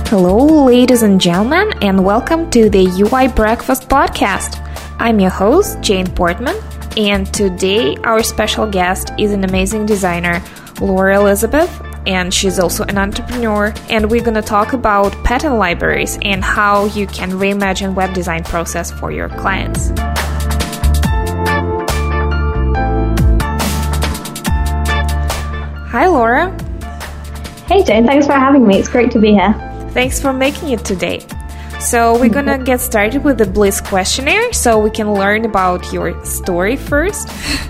Hello, ladies and gentlemen, and welcome to the UI Breakfast podcast. I'm your host, Jane Portman, and today our special guest is an amazing designer, Laura Elizabeth, and she's also an entrepreneur, and we're going to talk about pattern libraries and how you can reimagine web design process for your clients. Hi, Laura. Hey, Jane. Thanks for having me. It's great to be here. Thanks for making it today. So we're going to get started with the Bliss questionnaire so we can learn about your story first.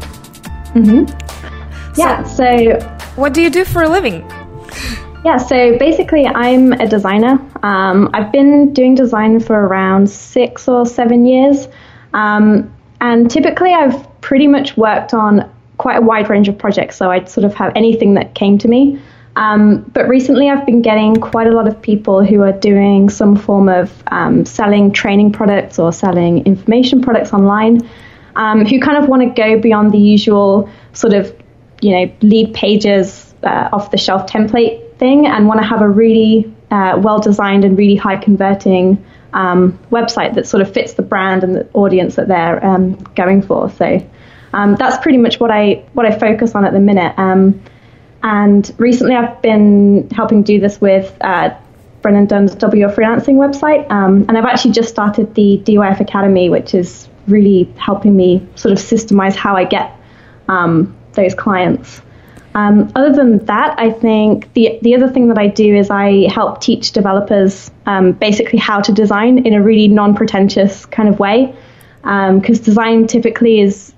So what do you do for a living? Yeah, so basically I'm a designer. I've been doing design for around 6 or 7 years. And typically I've pretty much worked on quite a wide range of projects. So I'd sort of have anything that came to me. But recently I've been getting quite a lot of people who are doing some form of selling training products or selling information products online, who kind of want to go beyond the usual sort of, lead pages off-the-shelf template thing and want to have a really well-designed and really high-converting website that sort of fits the brand and the audience that they're going for. So that's pretty much what I focus on at the minute. And recently I've been helping do this with Brennan Dunn's Double Your Freelancing website. And I've actually just started the DYF Academy, which is really helping me sort of systemize how I get those clients. Other than that, I think the other thing that I do is I help teach developers basically how to design in a really non-pretentious kind of way. Because design typically is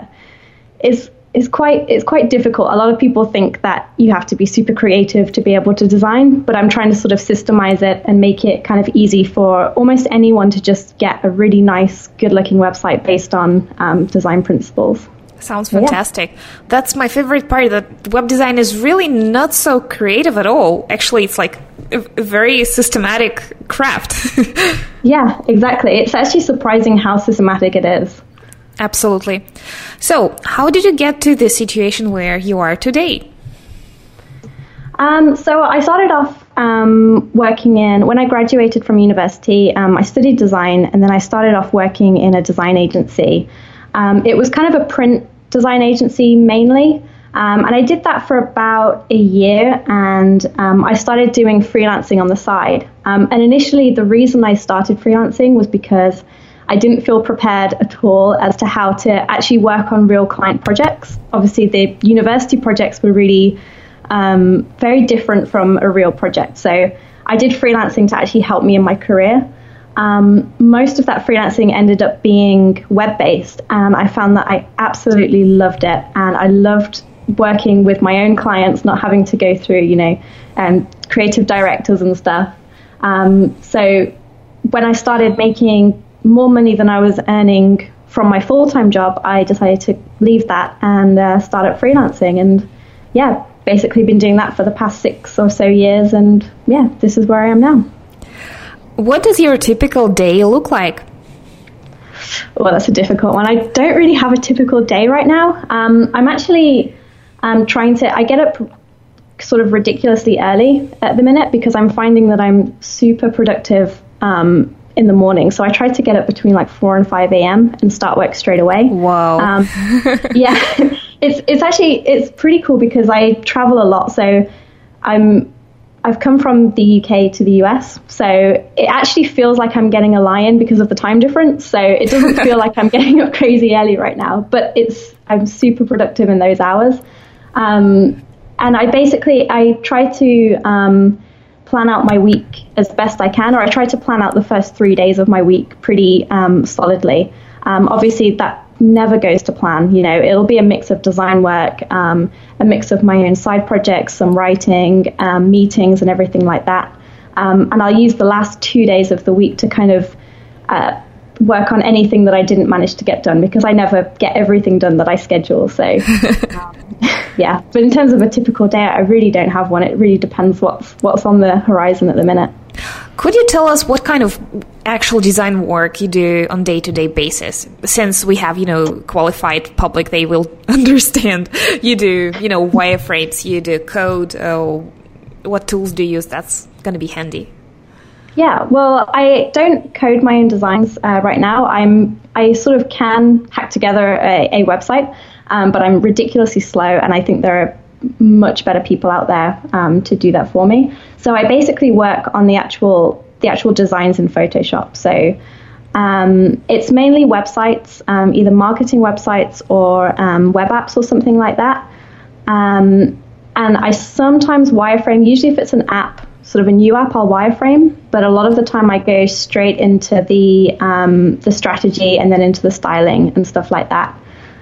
quite difficult. A lot of people think that you have to be super creative to be able to design, but I'm trying to sort of systemize it and make it kind of easy for almost anyone to just get a really nice, good-looking website based on design principles. Sounds fantastic. Yeah. That's my favorite part, that web design is really not so creative at all. Actually, it's like a very systematic craft. Yeah, exactly. It's actually surprising how systematic it is. Absolutely. So, how did you get to the situation where you are today? So I started off working when I graduated from university, I studied design, and then I started off working in a design agency. It was kind of a print design agency mainly, and I did that for about a year, and I started doing freelancing on the side. And initially, the reason I started freelancing was because I didn't feel prepared at all as to how to actually work on real client projects. Obviously, the university projects were really very different from a real project. So I did freelancing to actually help me in my career. Most of that freelancing ended up being web-based, and I found that I absolutely loved it. And I loved working with my own clients, not having to go through, creative directors and stuff. So when I started making more money than I was earning from my full-time job, I decided to leave that and start up freelancing. And basically been doing that for the past 6 or so years. And this is where I am now. What does your typical day look like? Well, that's a difficult one. I don't really have a typical day right now. I'm actually I get up sort of ridiculously early at the minute because I'm finding that I'm super productive in the morning. So I try to get up between like 4 and 5 a.m. and start work straight away. Wow. It's pretty cool because I travel a lot. So I've come from the UK to the US. So it actually feels like I'm getting a lie-in because of the time difference. So it doesn't feel like I'm getting up crazy early right now, but I'm super productive in those hours. And I try to plan out my week as best I can, or I try to plan out the first 3 days of my week pretty solidly. Obviously, that never goes to plan. It'll be a mix of design work, a mix of my own side projects, some writing, meetings, and everything like that. And I'll use the last 2 days of the week to kind of work on anything that I didn't manage to get done, because I never get everything done that I schedule. So, But in terms of a typical day, I really don't have one. It really depends what's on the horizon at the minute. Could you tell us what kind of actual design work you do on day-to-day basis? Since we have, qualified public, they will understand. You do, wireframes, you do code. What tools do you use? That's going to be handy. Yeah, well, I don't code my own designs right now. I sort of can hack together a website, but I'm ridiculously slow, and I think there are much better people out there to do that for me. So I basically work on the actual designs in Photoshop. So it's mainly websites, either marketing websites or web apps or something like that. And I sometimes wireframe. Usually, if it's an app, sort of a new app, I'll wireframe, but a lot of the time I go straight into the strategy and then into the styling and stuff like that.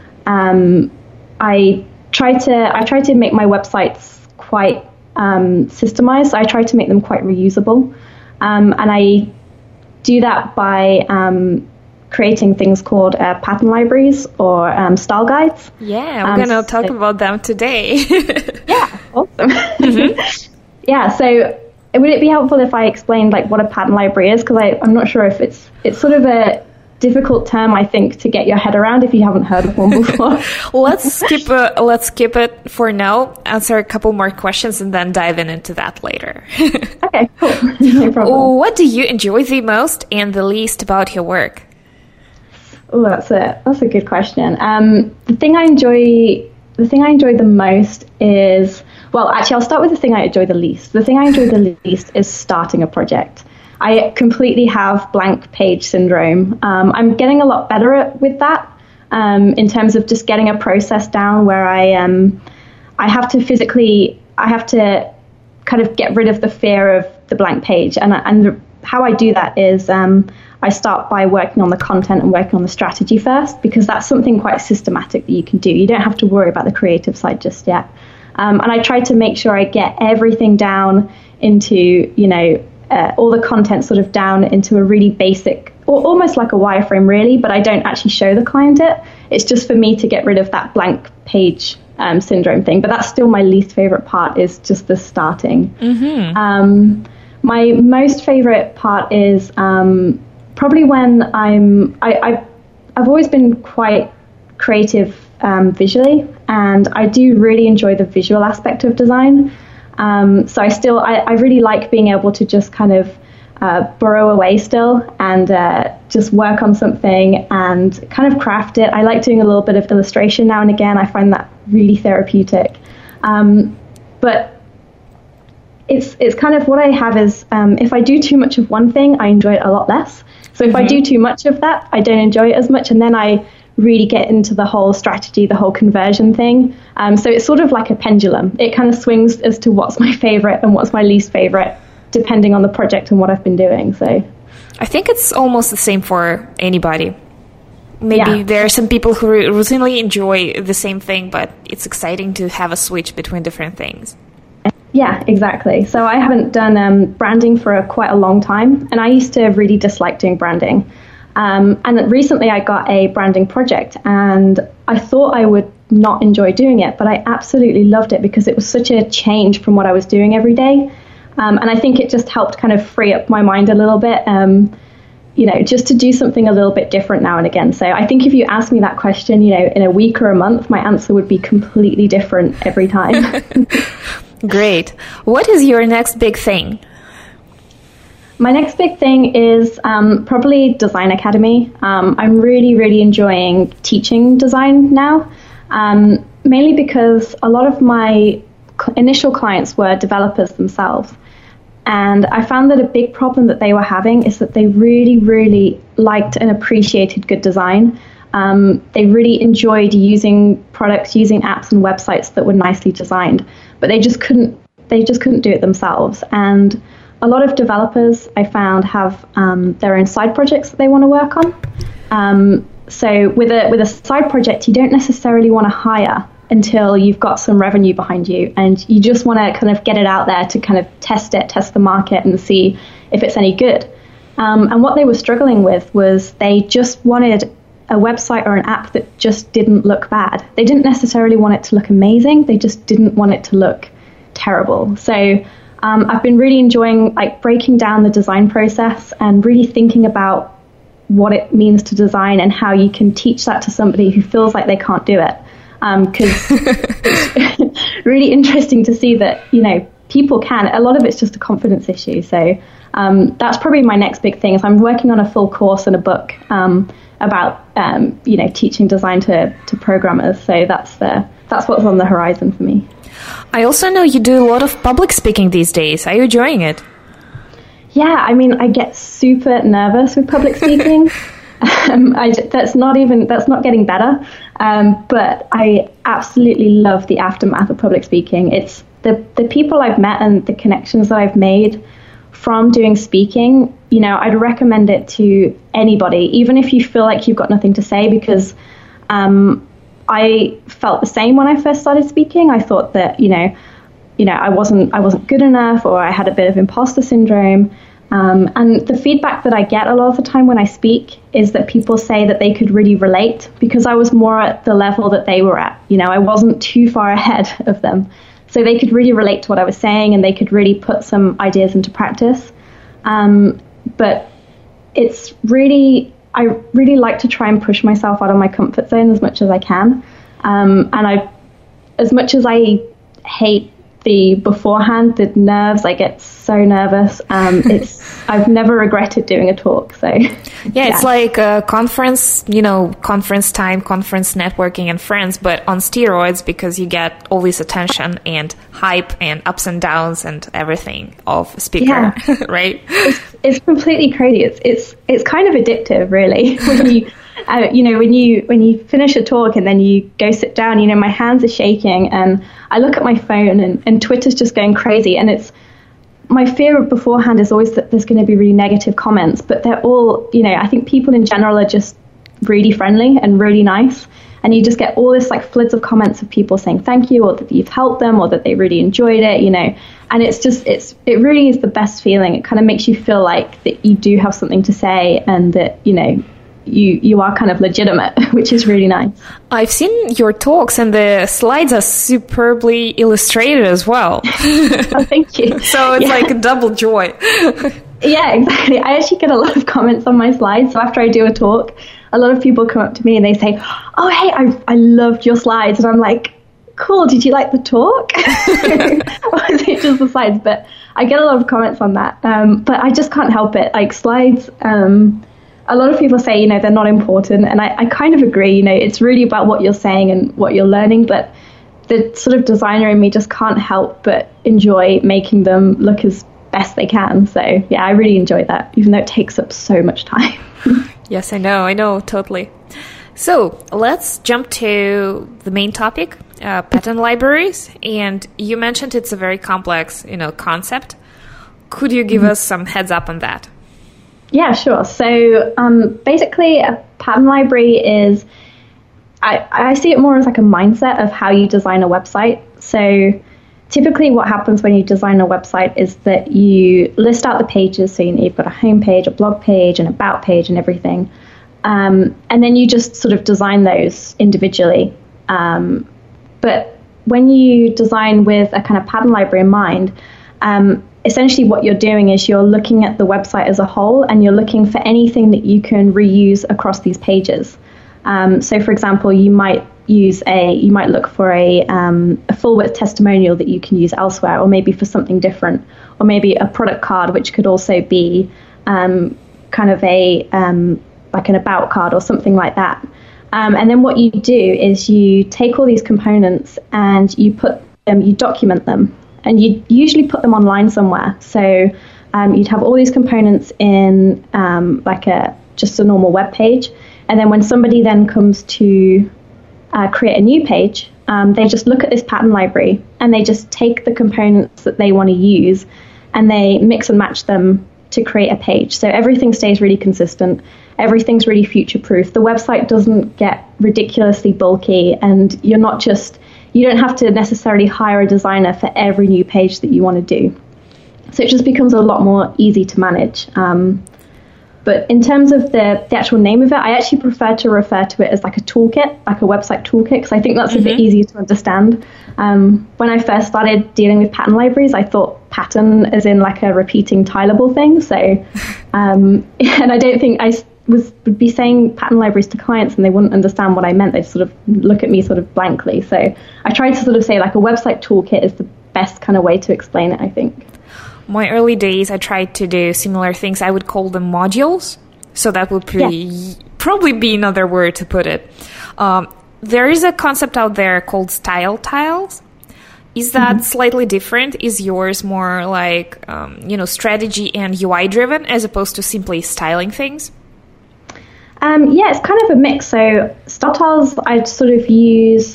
I try to make my websites quite systemized. I try to make them quite reusable, and I do that by creating things called pattern libraries or style guides. Yeah, we're going to talk about them today. Yeah, awesome. Mm-hmm. Yeah, so would it be helpful if I explained like what a pattern library is? Because I'm not sure if it's sort of a difficult term, I think, to get your head around if you haven't heard of one before. Let's skip it for now. Answer a couple more questions and then dive into that later. Okay, cool. No problem. What do you enjoy the most and the least about your work? Oh, that's a good question. The thing I enjoy the most is, well, actually, I'll start with the thing I enjoy the least. The thing I enjoy the least is starting a project. I completely have blank page syndrome. I'm getting a lot better with that in terms of just getting a process down where I have to kind of get rid of the fear of the blank page. And how I do that is I start by working on the content and working on the strategy first, because that's something quite systematic that you can do. You don't have to worry about the creative side just yet. And I try to make sure I get everything down into, all the content sort of down into a really basic, or almost like a wireframe really, but I don't actually show the client it. It's just for me to get rid of that blank page syndrome thing. But that's still my least favorite part, is just the starting. Mm-hmm. My most favorite part is probably when I've always been quite creative visually, and I do really enjoy the visual aspect of design. So I really like being able to just kind of burrow away still and just work on something and kind of craft it. I like doing a little bit of illustration now and again. I find that really therapeutic. But it's kind of what I have is if I do too much of one thing, I enjoy it a lot less. So if I do too much of that, I don't enjoy it as much, and then I really get into the whole strategy, the whole conversion thing. So it's sort of like a pendulum. It kind of swings as to what's my favorite and what's my least favorite, depending on the project and what I've been doing. So I think it's almost the same for anybody. Maybe there are some people who routinely enjoy the same thing, but it's exciting to have a switch between different things. Yeah, exactly. So I haven't done branding for quite a long time, and I used to really dislike doing branding. And recently I got a branding project, and I thought I would not enjoy doing it, but I absolutely loved it because it was such a change from what I was doing every day. And I think it just helped kind of free up my mind a little bit, just to do something a little bit different now and again. So I think if you ask me that question, in a week or a month, my answer would be completely different every time. Great. What is your next big thing? My next big thing is probably Design Academy. I'm really, really enjoying teaching design now, mainly because a lot of my initial clients were developers themselves. And I found that a big problem that they were having is that they really, really liked and appreciated good design. They really enjoyed using products, using apps and websites that were nicely designed, but they just couldn't do it themselves. And a lot of developers I found have their own side projects that they want to work on. So with a side project, you don't necessarily want to hire until you've got some revenue behind you, and you just want to kind of get it out there to kind of test the market and see if it's any good. And what they were struggling with was they just wanted a website or an app that just didn't look bad. They didn't necessarily want it to look amazing. They just didn't want it to look terrible. So I've been really enjoying breaking down the design process and really thinking about what it means to design and how you can teach that to somebody who feels like they can't do it. Because it's really interesting to see that, people can. A lot of it's just a confidence issue. So that's probably my next big thing. Is I'm working on a full course and a book about teaching design to programmers. So that's what's on the horizon for me. I also know you do a lot of public speaking these days. Are you enjoying it? Yeah, I mean, I get super nervous with public speaking. That's not getting better. But I absolutely love the aftermath of public speaking. It's the people I've met and the connections that I've made from doing speaking. I'd recommend it to anybody, even if you feel like you've got nothing to say, because I felt the same when I first started speaking. I thought that, I wasn't good enough, or I had a bit of imposter syndrome. And the feedback that I get a lot of the time when I speak is that people say that they could really relate, because I was more at the level that they were at. I wasn't too far ahead of them. So they could really relate to what I was saying, and they could really put some ideas into practice. But it's really, I really like to try and push myself out of my comfort zone as much as I can. As much as I hate the beforehand, the nerves, I get so nervous. I've never regretted doing a talk. So yeah, it's like a conference, conference time, conference networking and friends, but on steroids, because you get all this attention and hype and ups and downs and everything of speaker, yeah. Right? It's completely crazy. It's kind of addictive, really. When you finish a talk and then you go sit down, my hands are shaking and I look at my phone and Twitter's just going crazy. And my fear beforehand is always that there's going to be really negative comments, but they're all, I think people in general are just really friendly and really nice. And you just get all this like floods of comments of people saying thank you, or that you've helped them, or that they really enjoyed it, and it really is the best feeling. It kind of makes you feel like that you do have something to say, and that, you are kind of legitimate, which is really nice. I've seen your talks and the slides are superbly illustrated as well. Oh, thank you. So it's like a double joy. Yeah, exactly. I actually get a lot of comments on my slides. So after I do a talk, a lot of people come up to me and they say, oh, hey, I loved your slides. And I'm like, cool, did you like the talk? Or is it just the slides? But I get a lot of comments on that. But I just can't help it. Like slides, a lot of people say, they're not important. And I kind of agree, it's really about what you're saying and what you're learning. But the sort of designer in me just can't help but enjoy making them look as best they can. So yeah, I really enjoy that, even though it takes up so much time. Yes, I know, totally. So let's jump to the main topic, pattern libraries. And you mentioned it's a very complex, concept. Could you give us some heads up on that? Yeah, sure. So basically a pattern library is, I see it more as like a mindset of how you design a website. So typically what happens when you design a website is that you list out the pages. So you've got a home page, a blog page, an about page and everything. And then you just sort of design those individually. But when you design with a kind of pattern library in mind, essentially what you're doing is you're looking at the website as a whole, and you're looking for anything that you can reuse across these pages. So for example, you might look for a full width testimonial that you can use elsewhere, or maybe for something different, or maybe a product card, which could also be kind of a like an about card or something like that. And then what you do is you take all these components and you document them, and you usually put them online somewhere. So you'd have all these components in just a normal web page, and then when somebody then comes to create a new page, they just look at this pattern library and they just take the components that they want to use and they mix and match them to create a page. So everything stays really consistent. Everything's really future-proof. The website doesn't get ridiculously bulky, and you don't have to necessarily hire a designer for every new page that you want to do. So it just becomes a lot more easy to manage. But in terms of the actual name of it, I actually prefer to refer to it as like a toolkit, like a website toolkit, because I think that's a bit easier to understand. When I first started dealing with pattern libraries, I thought pattern as in like a repeating tileable thing. So, and I don't think I would be saying pattern libraries to clients and they wouldn't understand what I meant. They'd sort of look at me sort of blankly. So I tried to sort of say like a website toolkit is best kind of way to explain it, I think. My early days, I tried to do similar things. I would call them modules. So that would probably be another word to put it. There is a concept out there called style tiles. Is that slightly different? Is yours more like, strategy and UI driven as opposed to simply styling things? Yeah, it's kind of a mix. So style tiles, I'd sort of use,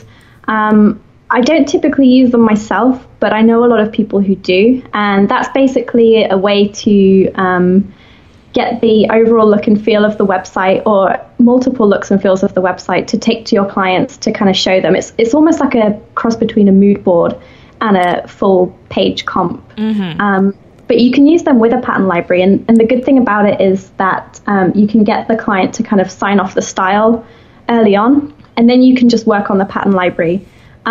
I don't typically use them myself, but I know a lot of people who do. And that's basically a way to get the overall look and feel of the website, or multiple looks and feels of the website, to take to your clients to kind of show them. It's almost like a cross between a mood board and a full page comp. But you can use them with a pattern library. And the good thing about it is that you can get the client to kind of sign off the style early on, and then you can just work on the pattern library.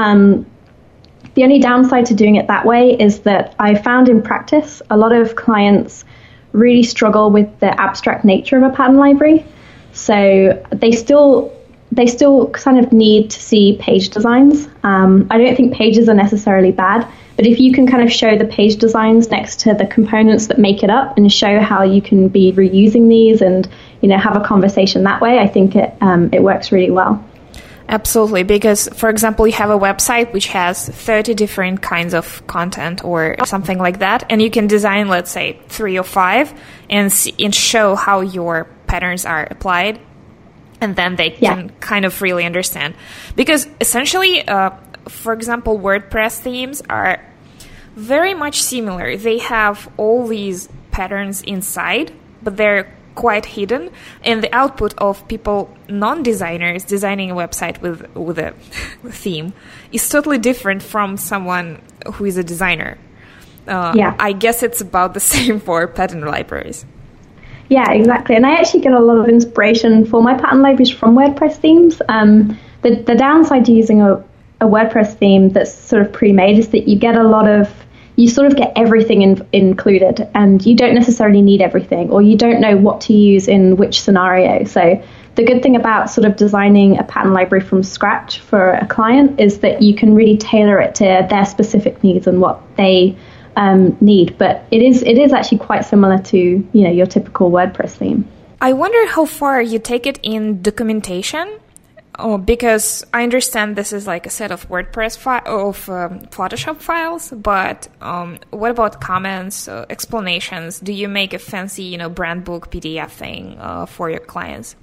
The only downside to doing it that way is that I found in practice a lot of clients really struggle with the abstract nature of a pattern library. So they still kind of need to see page designs. I don't think pages are necessarily bad, but if you can kind of show the page designs next to the components that make it up and show how you can be reusing these and, have a conversation that way, I think it works really well. Absolutely, because, for example, you have a website which has 30 different kinds of content or something like that, and you can design, let's say, 3 or 5 and show how your patterns are applied, and then they can kind of really understand. Because essentially, for example, WordPress themes are very much similar. They have all these patterns inside, but they're quite hidden, and the output of people, non-designers, designing a website with a theme is totally different from someone who is a designer. I guess it's about the same for pattern libraries. Yeah, exactly. And I actually get a lot of inspiration for my pattern libraries from WordPress themes. The downside to using a WordPress theme that's sort of pre-made is that you sort of get everything included, and you don't necessarily need everything, or you don't know what to use in which scenario. So the good thing about sort of designing a pattern library from scratch for a client is that you can really tailor it to their specific needs and what they need. But it is actually quite similar to your typical WordPress theme. I wonder how far you take it in documentation. Because I understand this is like a set of WordPress Photoshop files, but what about comments, explanations? Do you make a fancy, brand book PDF thing for your clients?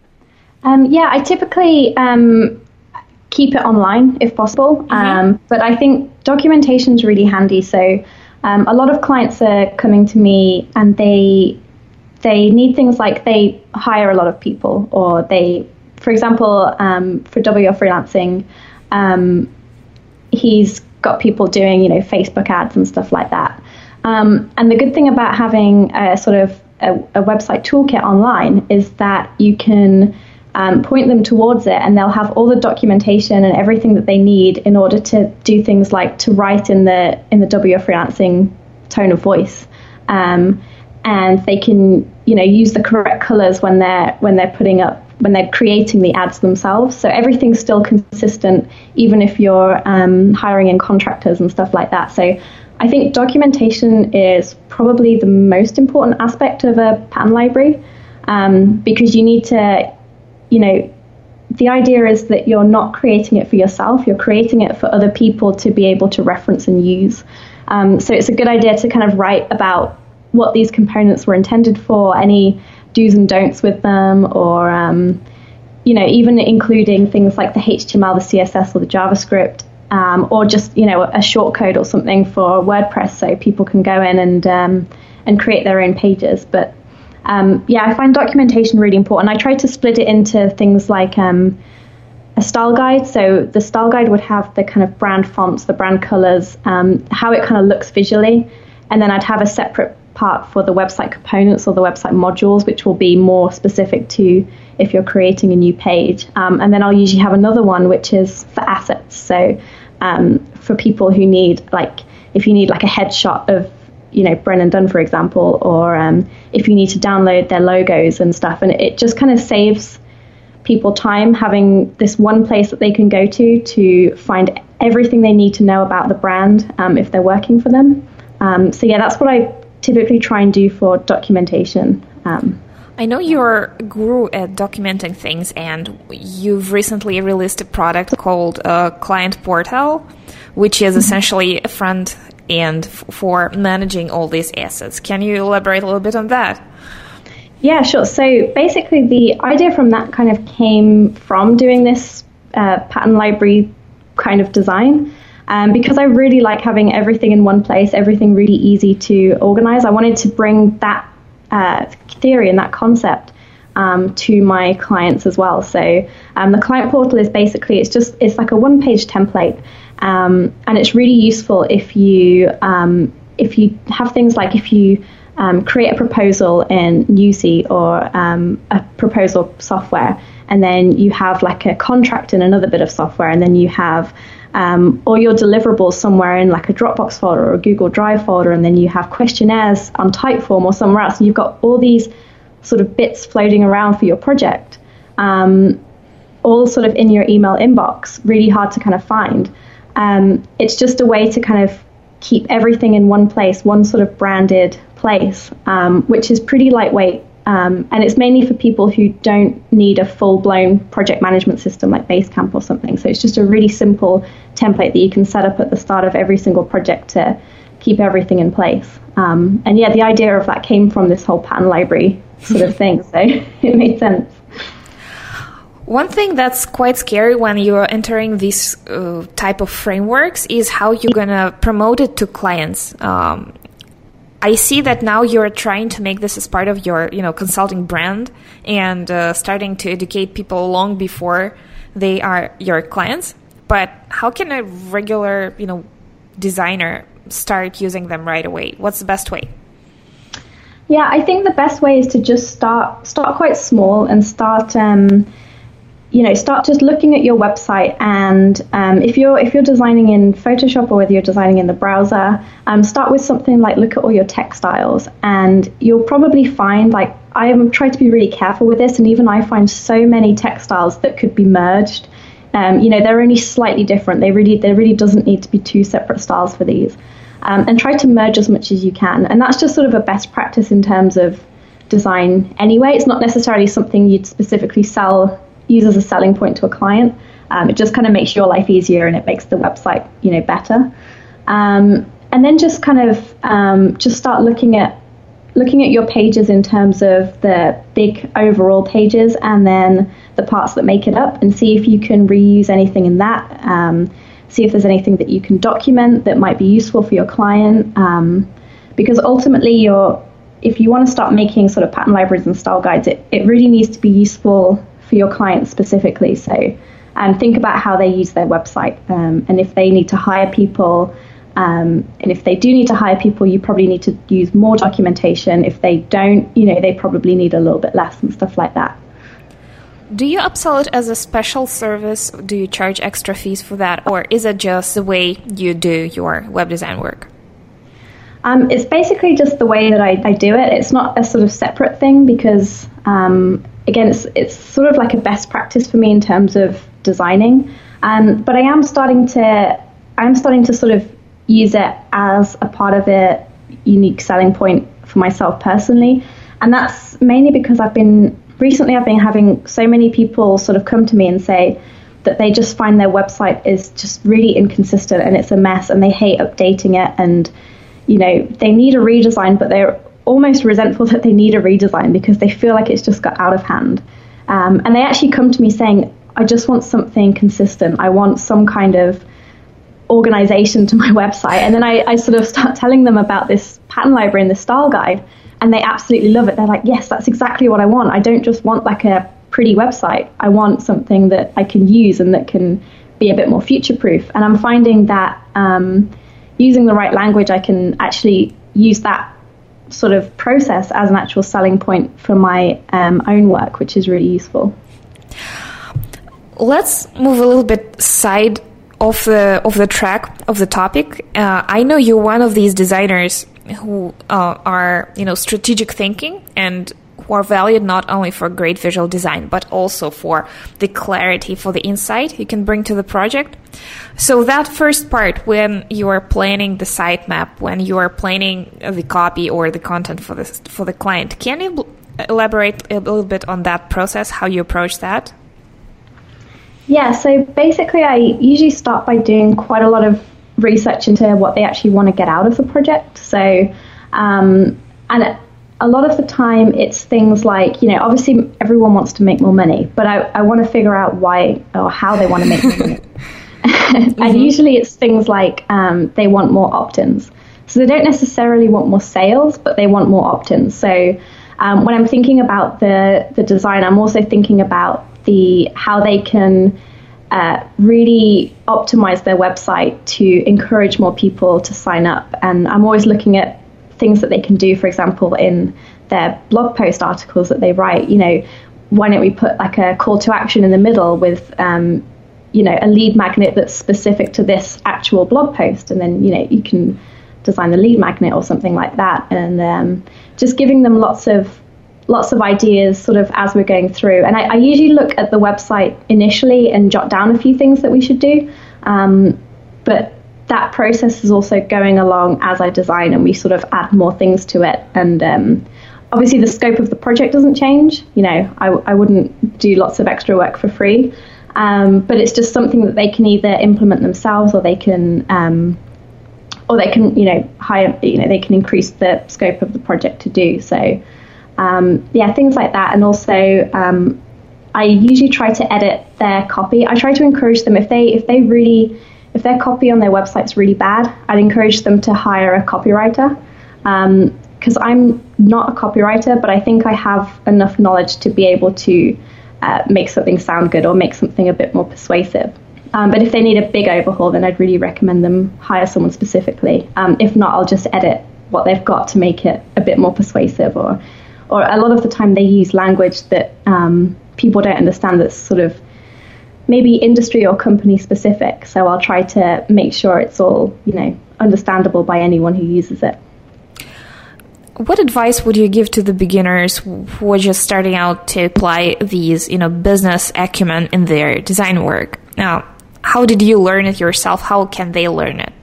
I typically keep it online if possible, but I think documentation is really handy. So a lot of clients are coming to me and they need things like they hire a lot of people, or they, for example, for W Freelancing, he's got people doing, Facebook ads and stuff like that. And the good thing about having a sort of a website toolkit online is that you can point them towards it, and they'll have all the documentation and everything that they need in order to do things like to write in the W Freelancing tone of voice. And they can, use the correct colors when they're creating the ads themselves. So everything's still consistent, even if you're hiring in contractors and stuff like that. So I think documentation is probably the most important aspect of a pattern library, because you need to, the idea is that you're not creating it for yourself, you're creating it for other people to be able to reference and use. So it's a good idea to kind of write about what these components were intended for, any do's and don'ts with them, or even including things like the HTML, the CSS, or the JavaScript, or just a short code or something for WordPress, so people can go in and create their own pages. But I find documentation really important. I try to split it into things like a style guide. So the style guide would have the kind of brand fonts, the brand colors, how it kind of looks visually, and then I'd have a separate part for the website components or the website modules, which will be more specific to if you're creating a new page. And then I'll usually have another one which is for assets. So for people who need, if you need a headshot of Brennan Dunn, for example, or if you need to download their logos and stuff, and it just kind of saves people time having this one place that they can go to find everything they need to know about the brand if they're working for them. So yeah, that's what I typically try and do for documentation. I know you're a guru at documenting things, and you've recently released a product called Client Portal, which is essentially a front end for managing all these assets. Can you elaborate a little bit on that? Yeah, sure. So basically the idea from that kind of came from doing this pattern library kind of design. Because I really like having everything in one place, everything really easy to organize. I wanted to bring that theory and that concept to my clients as well. So the client portal is basically, it's like a one-page template, and it's really useful if you have things like if you create a proposal in Newsy or a proposal software, and then you have like a contract in another bit of software, and then you have or your deliverables somewhere in like a Dropbox folder or a Google Drive folder, and then you have questionnaires on Typeform or somewhere else, and you've got all these sort of bits floating around for your project, all sort of in your email inbox, really hard to kind of find. It's just a way to kind of keep everything in one place, one sort of branded place, which is pretty lightweight. And it's mainly for people who don't need a full-blown project management system like Basecamp or something. So it's just a really simple template that you can set up at the start of every single project to keep everything in place. And yeah, the idea of that came from this whole pattern library sort of thing. So it made sense. One thing that's quite scary when you're entering these type of frameworks is how you're going to promote it to clients. I see that now you're trying to make this as part of your, consulting brand and starting to educate people long before they are your clients. But how can a regular, designer start using them right away? What's the best way? Yeah, I think the best way is to just start quite small and start just looking at your website, and if you're designing in Photoshop or whether you're designing in the browser, start with something like look at all your textiles, and you'll probably find, like, I am trying to be really careful with this, and even I find so many textiles that could be merged. They're only slightly different. There really doesn't need to be two separate styles for these, and try to merge as much as you can. And that's just sort of a best practice in terms of design anyway. It's not necessarily something you'd specifically use as a selling point to a client. It just kind of makes your life easier, and it makes the website, better. And then just kind of just start looking at your pages in terms of the big overall pages, and then the parts that make it up, and see if you can reuse anything in that. See if there's anything that you can document that might be useful for your client. Because ultimately, if you want to start making sort of pattern libraries and style guides, it really needs to be useful for your clients specifically. So, and think about how they use their website, and if they need to hire people, and if they do need to hire people, you probably need to use more documentation. If they don't, they probably need a little bit less and stuff like that. Do you upsell it as a special service? Do you charge extra fees for that, or is it just the way you do your web design work? It's basically just the way that I do it. It's not a sort of separate thing because, again, it's sort of like a best practice for me in terms of designing. But I am starting to sort of use it as a part of a unique selling point for myself personally. And that's mainly because recently I've been having so many people sort of come to me and say that they just find their website is just really inconsistent and it's a mess, and they hate updating it, and they need a redesign, but they're almost resentful that they need a redesign because they feel like it's just got out of hand. And they actually come to me saying, I just want something consistent. I want some kind of organization to my website. And then I sort of start telling them about this pattern library and the style guide, and they absolutely love it. They're like, yes, that's exactly what I want. I don't just want like a pretty website. I want something that I can use and that can be a bit more future-proof. And I'm finding that using the right language, I can actually use that sort of process as an actual selling point for my own work, which is really useful. Let's move a little bit side of the track of the topic. I know you're one of these designers who are strategic thinking and who are valued not only for great visual design, but also for the clarity, for the insight you can bring to the project. So that first part, when you are planning the sitemap, when you are planning the copy or the content for the client, can you elaborate a little bit on that process, how you approach that? Yeah, so basically I usually start by doing quite a lot of research into what they actually want to get out of the project. So, and a lot of the time it's things like, obviously everyone wants to make more money, but I want to figure out why or how they want to make more money. And usually it's things like they want more opt-ins. So they don't necessarily want more sales, but they want more opt-ins. So when I'm thinking about the design, I'm also thinking about how they can really optimize their website to encourage more people to sign up. And I'm always looking at things that they can do, for example, in their blog post articles that they write. Why don't we put like a call to action in the middle with, a lead magnet that's specific to this actual blog post, and then, you can design the lead magnet or something like that. And just giving them lots of ideas sort of as we're going through. And I usually look at the website initially and jot down a few things that we should do. But that process is also going along as I design, and we sort of add more things to it. And obviously the scope of the project doesn't change. I wouldn't do lots of extra work for free. But it's just something that they can either implement themselves, or they can hire, they can increase the scope of the project to do. So things like that. And also I usually try to edit their copy. I try to encourage them, if their copy on their website's really bad, I'd encourage them to hire a copywriter, because I'm not a copywriter, but I think I have enough knowledge to be able to make something sound good or make something a bit more persuasive. But if they need a big overhaul, then I'd really recommend them hire someone specifically. If not, I'll just edit what they've got to make it a bit more persuasive, or a lot of the time they use language that people don't understand, that's sort of maybe industry or company specific. So I'll try to make sure it's all, understandable by anyone who uses it. What advice would you give to the beginners who are just starting out to apply these, business acumen in their design work? Now, how did you learn it yourself? How can they learn it?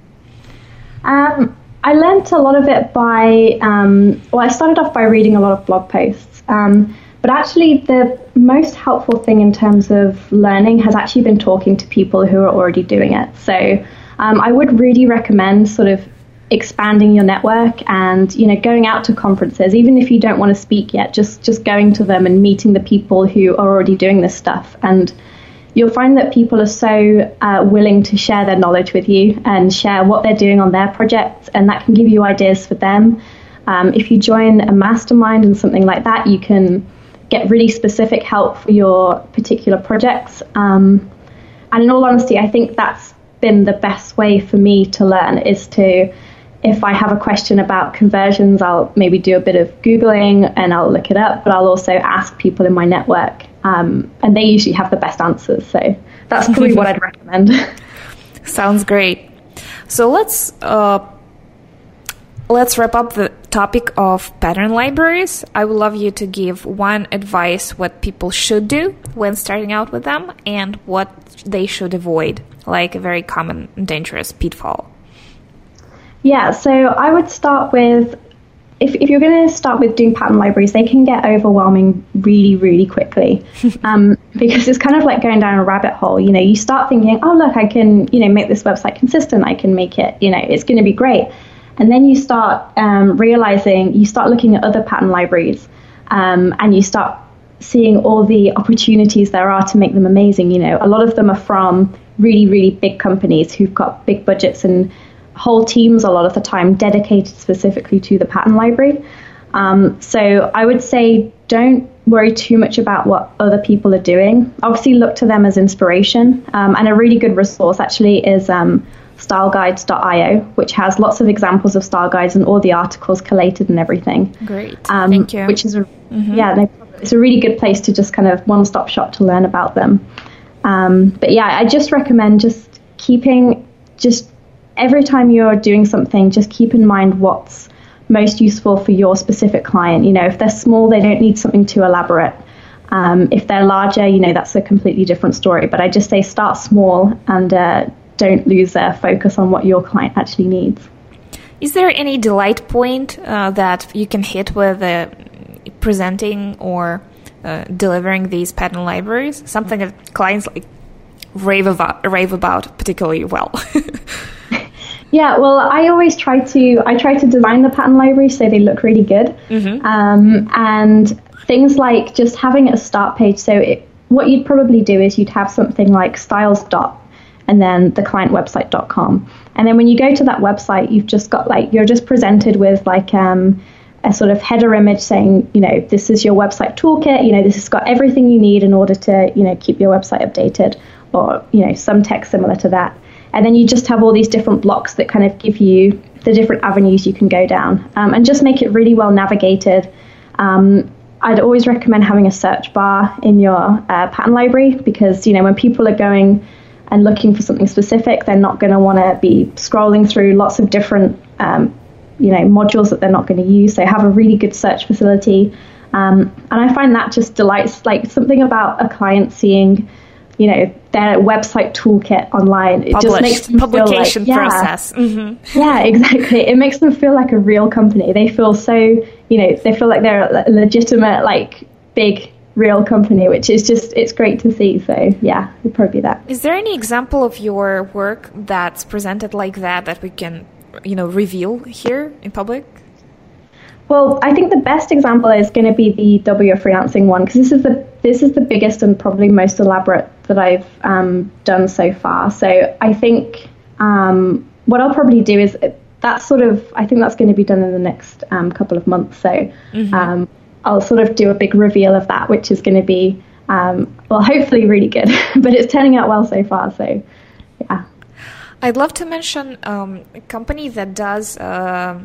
I learned a lot of it by, I started off by reading a lot of blog posts. But actually the most helpful thing in terms of learning has actually been talking to people who are already doing it. So I would really recommend sort of expanding your network and, going out to conferences, even if you don't want to speak yet, just going to them and meeting the people who are already doing this stuff. And you'll find that people are so willing to share their knowledge with you and share what they're doing on their projects, and that can give you ideas for them. If you join a mastermind and something like that, you can get really specific help for your particular projects. And in all honesty, I think that's been the best way for me to learn, is to, if I have a question about conversions, I'll maybe do a bit of Googling and I'll look it up, but I'll also ask people in my network, and they usually have the best answers. So that's probably what I'd recommend. Sounds great. So let's wrap up the topic of pattern libraries. I would love you to give one advice what people should do when starting out with them, and what they should avoid, like a very common dangerous pitfall. Yeah, so I would start with, if you're going to start with doing pattern libraries, they can get overwhelming really, really quickly, because it's kind of like going down a rabbit hole. You start thinking, oh, look, I can, make this website consistent. I can make it, it's going to be great. And then you start realizing, you start looking at other pattern libraries, and you start seeing all the opportunities there are to make them amazing. A lot of them are from really, really big companies who've got big budgets and whole teams a lot of the time dedicated specifically to the pattern library. So I would say don't worry too much about what other people are doing. Obviously look to them as inspiration. And a really good resource actually is styleguides.io, which has lots of examples of style guides and all the articles collated and everything. Great, thank you. Which is, it's a really good place to just kind of one-stop shop to learn about them. But yeah, I just recommend every time you're doing something, just keep in mind what's most useful for your specific client. You know, if they're small, they don't need something too elaborate. If they're larger, you know, that's a completely different story. But I just say start small and don't lose their focus on what your client actually needs. Is there any delight point that you can hit with presenting or delivering these pattern libraries? Something that clients like rave about particularly well. Yeah, well, I try to design the pattern library so they look really good. And things like just having a start page. So what you'd probably do is you'd have something like styles. And then the clientwebsite.com. And then when you go to that website, you've just got you're just presented with a sort of header image saying, you know, this is your website toolkit. You know, this has got everything you need in order to, you know, keep your website updated, or, you know, some text similar to that. And then you just have all these different blocks that kind of give you the different avenues you can go down, and just make it really well navigated. I'd always recommend having a search bar in your pattern library, because, you know, when people are going and looking for something specific, they're not going to want to be scrolling through lots of different, you know, modules that they're not going to use. So have a really good search facility. And I find that just delights, like something about a client seeing, you know, their website toolkit online. It just makes them publication feel like, process. Yeah, exactly. It makes them feel like a real company. They feel so, you know, they feel like they're a legitimate, like big, real company, which is just, it's great to see. So yeah, it'd probably be that. Is there any example of your work that's presented like that we can, you know, reveal here in public? Well, I think the best example is going to be the W freelancing one, because this is the biggest and probably most elaborate that I've done so far. So I think what I'll probably do is I think that's going to be done in the next couple of months. So I'll sort of do a big reveal of that, which is going to be, well, hopefully really good, but it's turning out well so far. So, yeah. I'd love to mention a company that does, that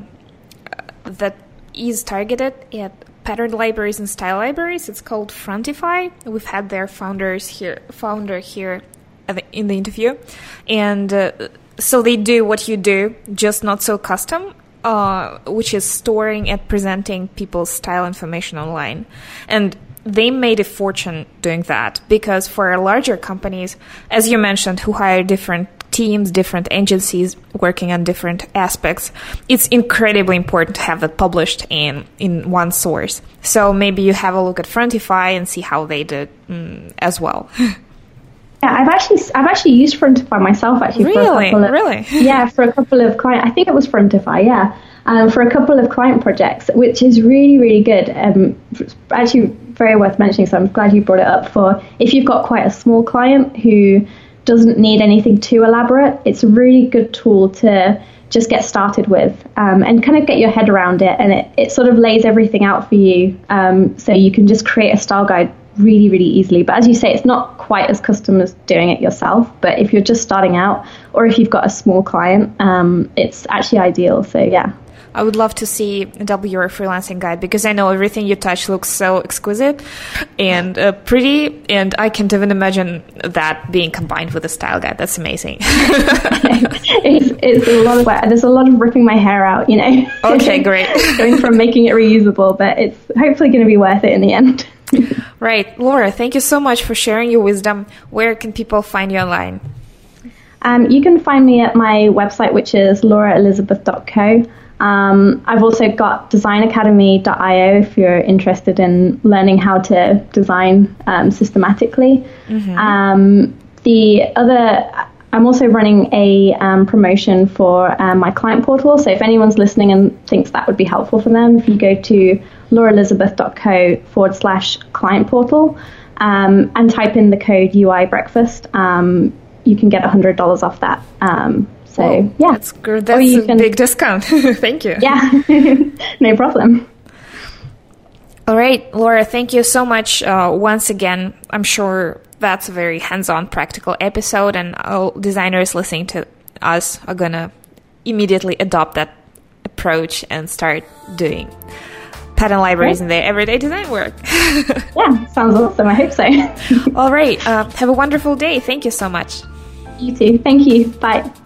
is targeted at pattern libraries and style libraries. It's called Frontify. We've had their founder here in the interview. And so they do what you do, just not so custom. Which is storing and presenting people's style information online. And they made a fortune doing that, because for larger companies, as you mentioned, who hire different teams, different agencies working on different aspects, it's incredibly important to have that published in one source. So maybe you have a look at Frontify and see how they did as well. Yeah, I've actually used Frontify myself actually. Really? Yeah, for a couple of client. I think it was Frontify. Yeah, for a couple of client projects, which is really, really good. Actually, very worth mentioning. So I'm glad you brought it up. For if you've got quite a small client who doesn't need anything too elaborate, it's a really good tool to just get started with, and kind of get your head around it. And it sort of lays everything out for you, so you can just create a style guide really, really easily. But as you say, it's not quite as custom as doing it yourself. But if you're just starting out, or if you've got a small client, it's actually ideal. So yeah. I would love to see a W freelancing guide, because I know everything you touch looks so exquisite and pretty, and I can't even imagine that being combined with a style guide. That's amazing. It's a lot of work. There's a lot of ripping my hair out, you know. Okay, great. Going from making it reusable, but it's hopefully going to be worth it in the end. Right. Laura, thank you so much for sharing your wisdom. Where can people find you online? You can find me at my website, which is lauraelizabeth.co. I've also got designacademy.io if you're interested in learning how to design systematically. I'm also running a promotion for my client portal. So if anyone's listening and thinks that would be helpful for them, if you go to lauraelizabeth.co/client portal and type in the code UI breakfast, you can get $100 off that. So, yeah. That's good. That's a big discount. Thank you. Yeah, no problem. All right, Laura, thank you so much once again. I'm sure that's a very hands-on, practical episode, and all designers listening to us are going to immediately adopt that approach and start doing pattern libraries in their everyday design work. Yeah, sounds awesome. I hope so. All right. Have a wonderful day. Thank you so much. You too. Thank you. Bye.